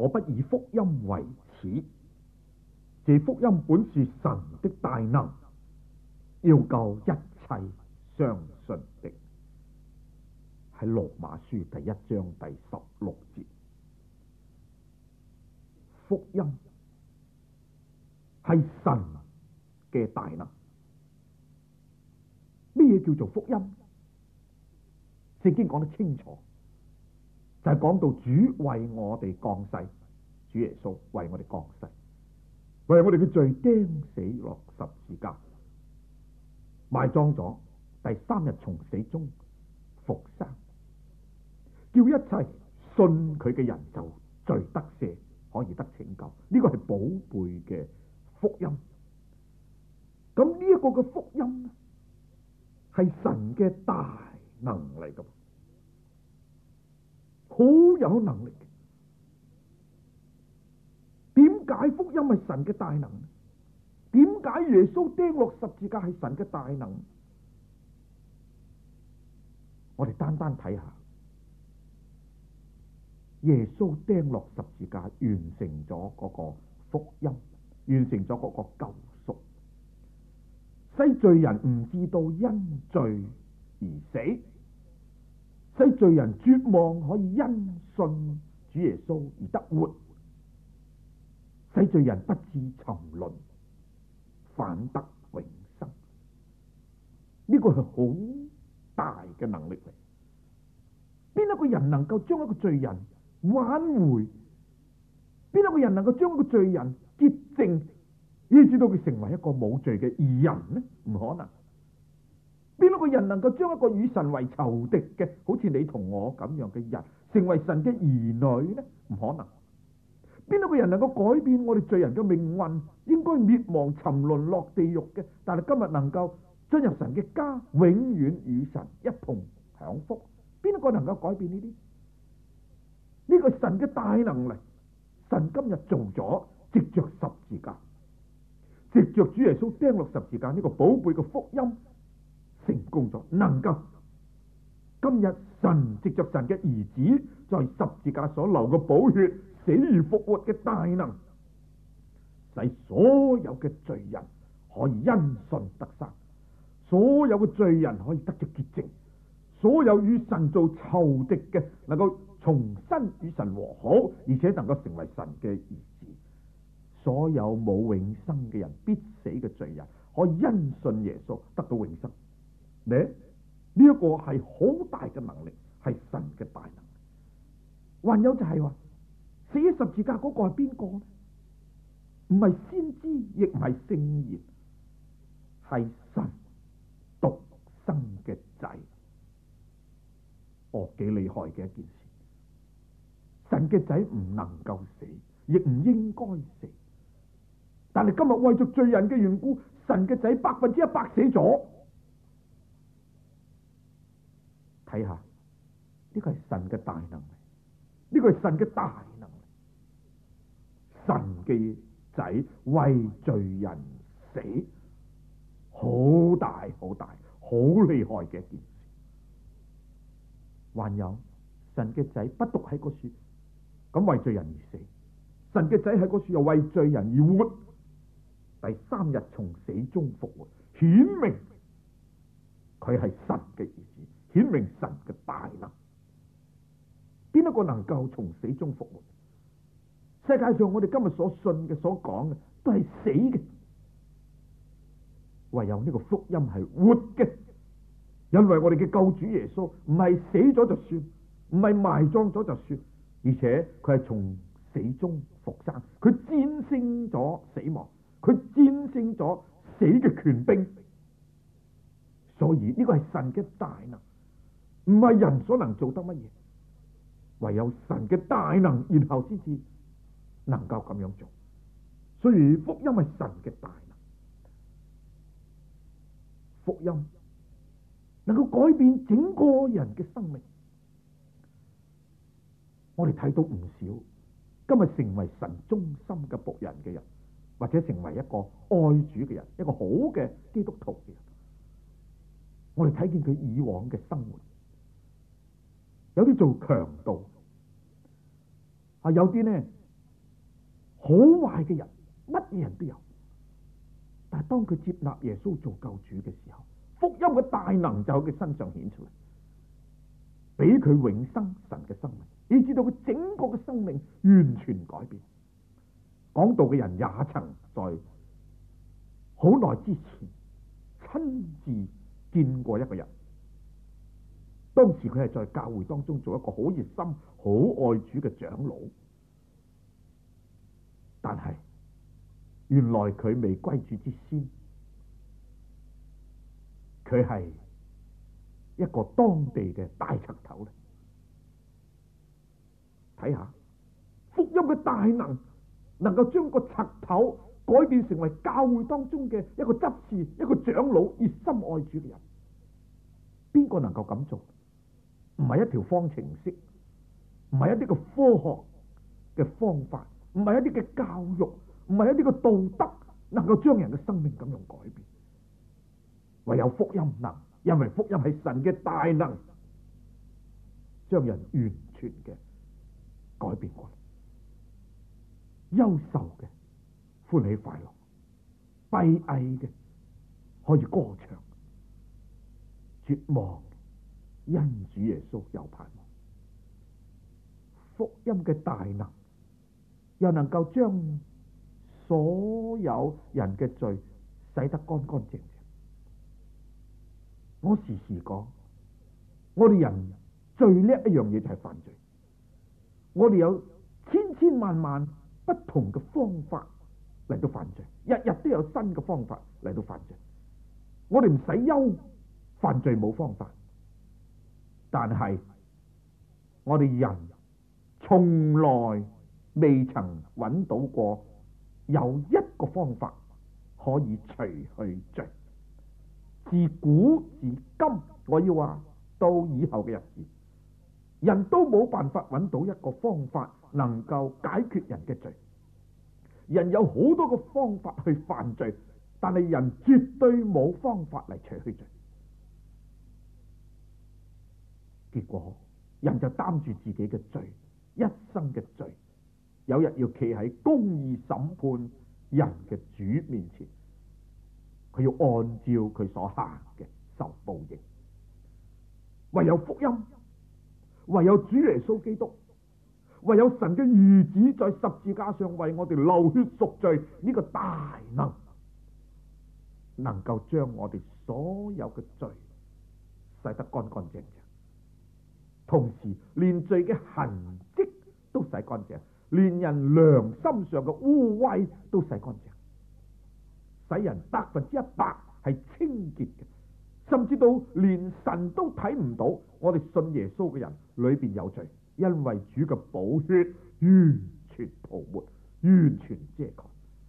我不以福音為恥，這福音本是神的大能，要救一切相信的。喺羅馬書第1章第16節，福音係神嘅大能。咩嘢叫做福音？聖經講得清楚，就係講到主為我哋降世，主耶穌為我哋降世，為我哋嘅罪釘死落十字架，埋葬咗，第3日從死中復生，叫一切信佢嘅人就罪得赦，可以得拯救。呢個係寶貝嘅福音。咁呢一個嘅福音呢，係神嘅大能嚟噶，好有能力。點解福音係神嘅大能？點解耶穌釘落十字架係神嘅大能？我哋單單睇下，耶穌釘落十字架，完成咗嗰個福音，完成咗嗰個救贖。使罪人唔知道因罪而死，使罪人絕望可以因信主耶穌而得活，使罪人不致沉淪，反得永生。呢個係好大嘅能力嚟。邊一個人能夠將一個罪人挽回？邊一個人能夠將一個罪人潔淨，以至到佢成為一個冇罪嘅義人呢？唔可能。邊一個人能夠將一個與神為仇敵嘅，好似你同我咁樣嘅人，成為神嘅兒女呢？唔可能。邊一個人能夠改變我哋罪人嘅命運，應該滅亡沉淪落地獄嘅，但係今日能夠進入神嘅家，永遠與神一同享福？邊一個能夠改變呢啲？呢個神嘅大能力，神今日做咗，藉着十字架，藉着主耶穌釘落十字架呢個寶貝嘅福音成功咗，能夠今日神藉着神嘅兒子在十字架所流嘅寶血，死而復活嘅大能，使所有嘅罪人可以因信得生，所有嘅罪人可以得着潔淨，所有與神做仇敵嘅能夠重新與神和好，而且能夠成為神嘅兒子。所有冇永生嘅人，必死嘅罪人，可以因信耶穌得到永生。呢一個係好大嘅能力，係神嘅大能。還有就係話，死喺十字架嗰個係邊個呢？唔係先知，亦唔係聖賢，係神獨生嘅仔。哦，幾厲害嘅一件事！神嘅仔唔能夠死，亦唔應該死。但係今日為咗罪人嘅緣故，神嘅仔100%死咗。睇下，呢個係神嘅大能力，呢個係神嘅大能力。神嘅仔為罪人死，好大好大好厲害嘅一件事。還有神嘅仔不獨喺個樹，咁為罪人而死；神嘅仔喺個樹又為罪人而活，第3日從死中復活，顯明佢係神嘅兒子，顯明神嘅大能。邊一個能夠從死中復活？世界上我哋今日所信嘅、所講嘅都係死嘅，唯有呢個福音係活嘅。因為我哋嘅救主耶穌唔係死咗就算，唔係埋葬咗就算，而且佢係從死中復生，佢戰勝咗死亡，佢戰勝咗死嘅權柄。所以呢個係神嘅大能，唔係人所能做得乜嘢，唯有神嘅大能，然後先至能夠咁樣做。所以福音係神嘅大能，福音能夠改變整個人嘅生命。我哋睇到唔少今日成為神忠心嘅僕人嘅人，或者成為一個愛主嘅人，一個好嘅基督徒嘅人，我哋睇見佢以往嘅生活，有啲做強盜，有啲呢好壞嘅人，乜嘢人都有。但係當佢接納耶穌做救主嘅時候，福音嘅大能就喺佢身上顯出嚟，俾佢永生神嘅生命，以至到佢整個嘅生命完全改變。講道嘅人也曾在好耐之前親自見過一個人，當時佢係在教會當中做一個好熱心、好愛主嘅長老，但係原來佢未歸主之先，佢係一個當地嘅大賊頭咧。睇下福音嘅大能夠將個賊頭改變成為教會當中嘅一個執事、一個長老，熱心愛主嘅人。邊個能夠咁做？唔係一條方程式，唔係一啲嘅科學嘅方法，唔係一啲嘅教育，唔係一啲嘅道德，能夠將人嘅生命咁樣改變。唯有福音能，因為福音係神嘅大能，將人完全嘅改變過嚟。憂愁嘅歡喜快樂，閉翳嘅可以歌唱，絕望因主耶穌有盼望。福音嘅大能又能夠將所有人嘅罪洗得乾乾淨淨。我時時講，我哋人最叻一樣嘢就係犯罪。我哋有千萬不同嘅方法嚟到犯罪，日日都有新嘅方法嚟到犯罪。我哋唔使憂犯罪冇方法，但係我哋人從來未曾揾到過有一個方法可以除去罪。自古至今，我要話到以後嘅日子，人都冇辦法揾到一個方法能夠解決人嘅罪。人有好多個方法去犯罪，但係人絕對冇方法嚟除去罪。結果人就擔住自己嘅罪，一生嘅罪，有日要企喺公義審判人嘅主面前，佢要按照佢所行嘅受報應。唯有福音，唯有主耶穌基督，唯有神嘅兒子在十字架上為我哋流血贖罪，呢個大能夠將我哋所有嘅罪洗得乾乾淨淨，同時連罪嘅痕跡都洗乾淨，連人良心上嘅污穢都洗乾淨，使人100%係清潔嘅，甚至到連神都睇唔到我哋信耶穌嘅人裏邊有罪，因為主嘅寶血完全塗抹，完全遮蓋。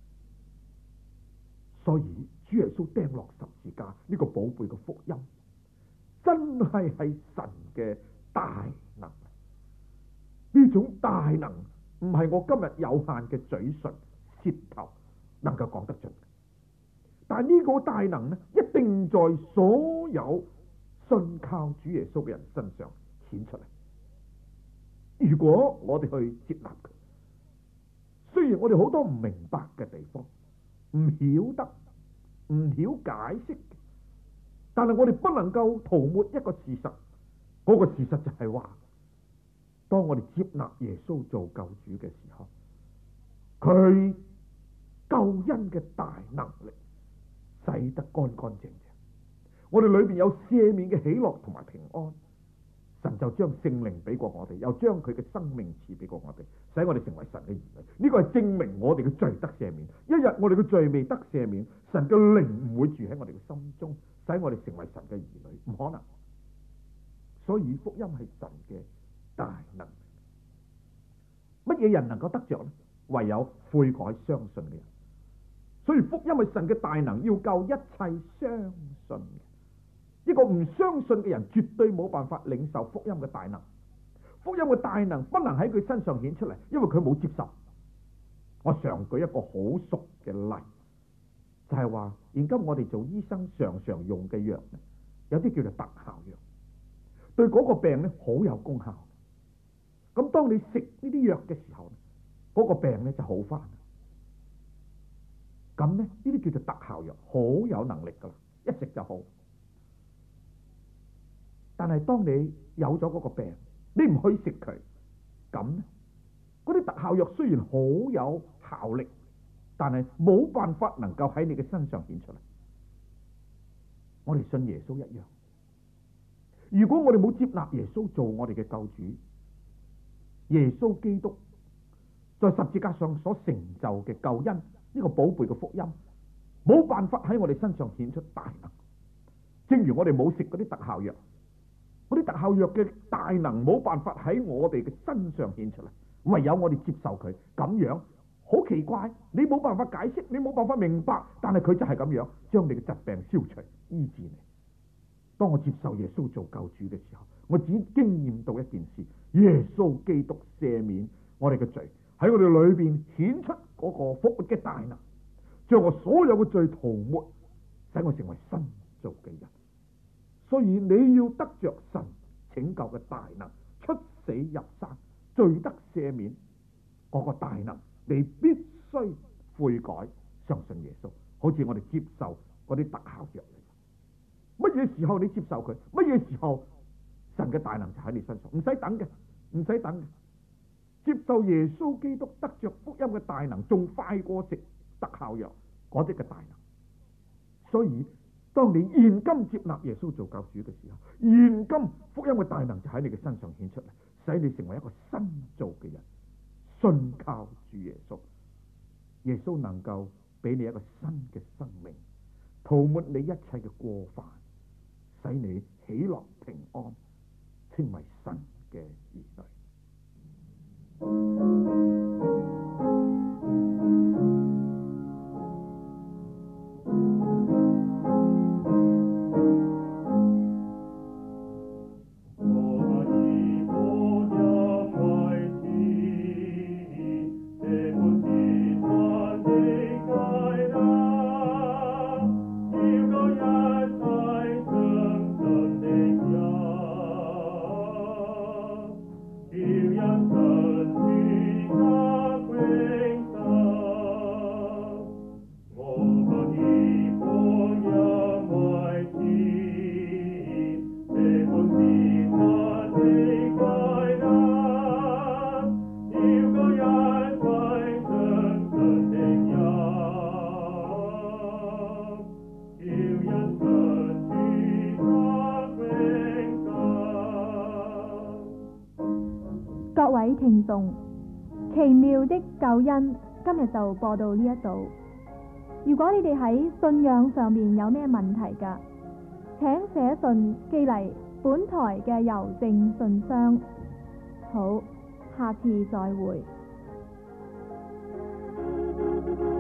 所以主耶穌釘落十字架呢個寶貝嘅福音，真係神嘅大能。呢種大能唔係我今日有限嘅嘴唇舌頭能夠講得盡，但係呢個大能呢，一定在所有信靠主耶穌嘅人身上顯出嚟。如果我哋去接納佢，雖然我哋好多唔明白嘅地方，唔曉得、唔曉解釋，但係我哋不能夠塗抹一個事實。嗰個事實就係話，當我哋接納耶穌做救主嘅時候，佢救恩嘅大能力洗得乾乾淨淨，我哋裏邊有赦免嘅喜樂同埋平安。神就將聖靈俾過我哋，又將佢嘅生命賜俾過我哋，使我哋成為神嘅兒女。呢個係證明我哋嘅罪得赦免。一日我哋嘅罪未得赦免，神嘅靈唔會住喺我哋嘅心中，使我哋成為神嘅兒女，唔可能。所以福音係神嘅大能。乜嘢人能夠得着呢？唯有悔改相信嘅人。所以福音係神嘅大能，要救一切相信嘅。一個唔相信嘅人絕對冇辦法領受福音嘅大能。福音嘅大能不能喺佢身上顯出嚟，因為佢冇接受。我常舉一個好熟嘅例，就係話現今我哋做醫生常常用嘅藥，有啲叫做特效藥，對嗰個病咧好有功效。咁當你食呢啲藥嘅時候，嗰個病咧就好返。 咁呢啲叫做特效藥，好有能力噶啦，一食就好。但係當你有咗嗰個病，你唔去食佢，咁呢嗰啲特效藥雖然好有效力，但係冇辦法能夠喺你嘅身上顯出嚟。我哋信耶穌一樣，如果我哋冇接納耶穌做我哋嘅救主，耶穌基督在十字架上所成就嘅救恩，呢個寶貝嘅福音，冇辦法喺我哋身上顯出大能。正如我哋冇食嗰啲特效藥，嗰啲特效藥嘅大能冇辦法喺我哋嘅身上顯出嚟，唯有我哋接受佢。咁樣好奇怪，你冇辦法解釋，你冇辦法明白，但係佢就係咁樣將你嘅疾病消除，醫治你。當我接受耶穌做救主嘅時候，我只經驗到一件事：耶穌基督赦免我哋嘅罪，喺我哋裏邊顯出嗰個復活嘅大能，將我所有嘅罪塗抹，使我成為新造嘅人。所以你要得着神拯救嘅大能，出死入生，罪得赦免嗰個大能，你必須悔改，相信耶穌。好似我哋接受嗰啲特效藥嚟。乜嘢時候你接受佢，乜嘢時候神嘅大能就喺你身上，唔使等嘅，唔使等嘅。接受耶穌基督得着福音嘅大能，仲快過食特效藥嗰啲嘅大能。所以當你現今接納耶穌做救主嘅時候，現今福音嘅大能就喺你嘅身上顯出嚟，使你成為一個新造嘅人。信靠主耶穌，耶穌能夠俾你一個新嘅生命，塗抹你一切嘅過犯，使你喜樂平安，稱為神嘅兒女。 各位聽眾，奇妙的救恩今日就播到呢一度。如果你哋喺信仰上面有咩問題㗎，請寫信寄嚟本台嘅郵政信箱。好，下次再會。